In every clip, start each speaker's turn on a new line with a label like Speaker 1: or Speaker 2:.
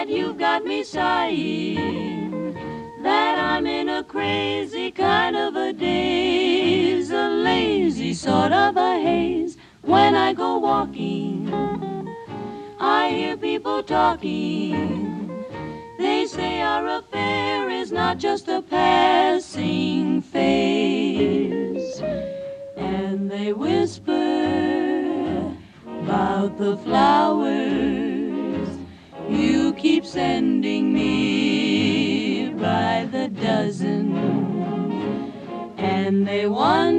Speaker 1: you've got me sighing, that I'm in a crazy kind of a daze, a lazy sort of a haze. When I go walking, I hear people talking. They say our affair is not just a passing phase. And they whisper about the flowers you keep sending me by the dozen. And they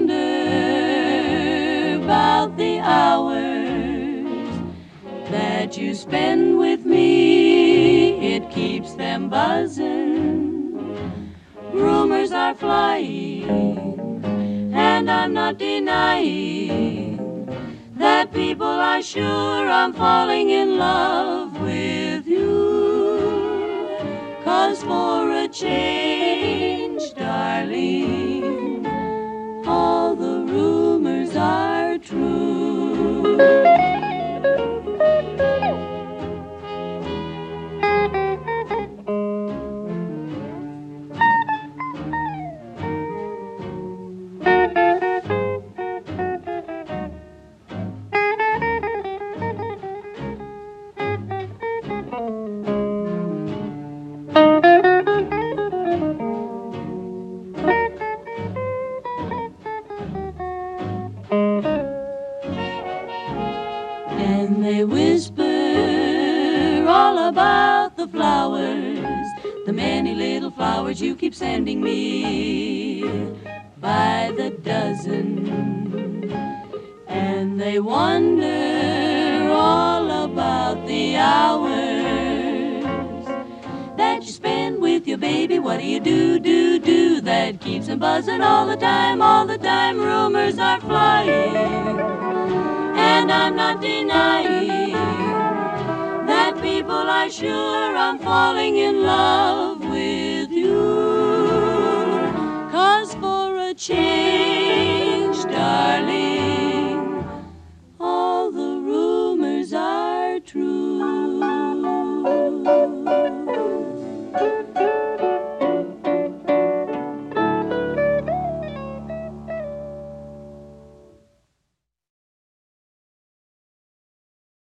Speaker 1: wonder about the hours that you spend with me. It keeps them buzzing. Rumors are flying, and I'm not denying that people are sure I'm falling in love with you. 'Cause for a change, darling, all the rumors are true. And they whisper all about the flowers, the many little flowers you keep sending me by the dozen. And they wonder all about the hours that you spend with your baby. What do you do that keeps them buzzing all the time, all the time? Rumors are flying, and I'm not denying that people are sure I'm falling in love with you. 'Cause for a change, darling, all the rumors are true.